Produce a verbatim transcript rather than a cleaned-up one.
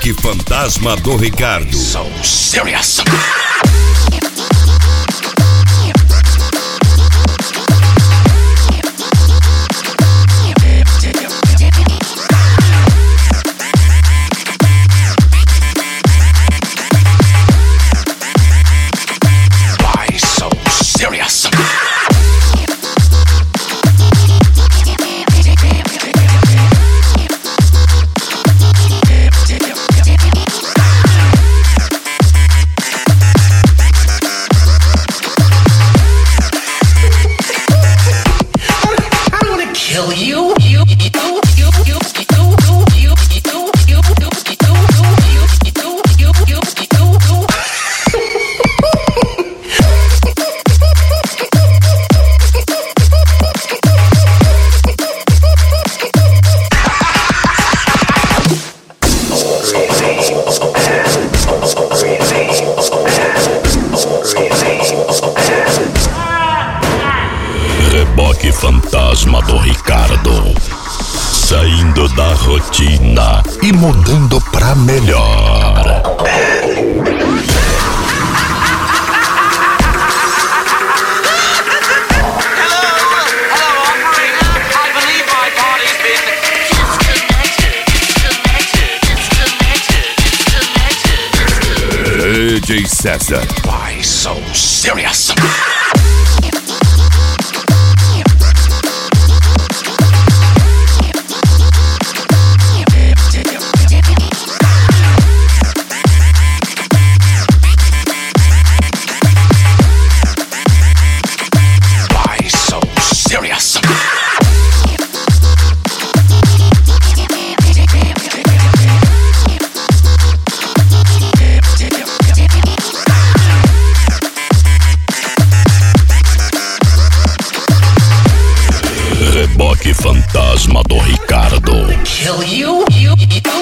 Reboque Fantasma do Ricardo. So serious. Reboque Fantasma do Ricardo, saindo da rotina e mudando pra melhor. D J César. Why so serious? Reboque Fantasma do Ricardo. Kill you? You? You?